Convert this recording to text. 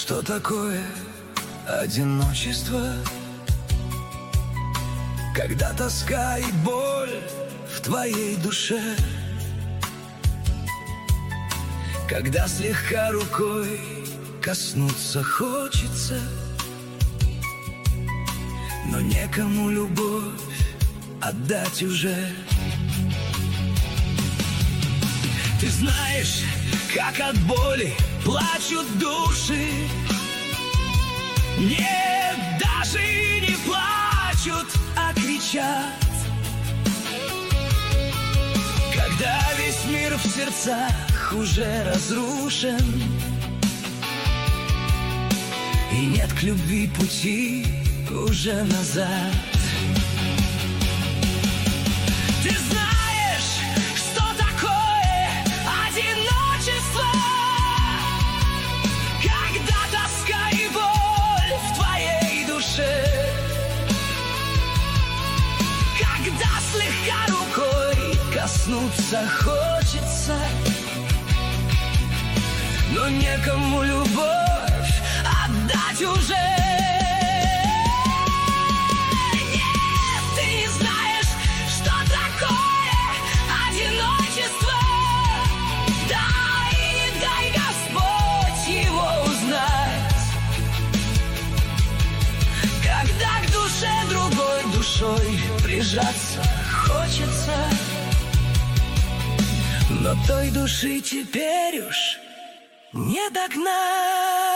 Что такое одиночество? Когда тоска и боль в твоей душе, когда слегка рукой коснуться хочется, но некому любовь отдать уже. Ты знаешь, как от боли плачут души. Нет, даже не плачут, а кричат. Когда весь мир в сердцах уже разрушен, и нет к любви пути уже назад. Ты знаешь, что такое одиночество, когда тоска и боль в твоей душе, когда слегка рукой коснуться хочется, но некому любовь отдать уже. Прижаться хочется, но той души теперь уж не догнать.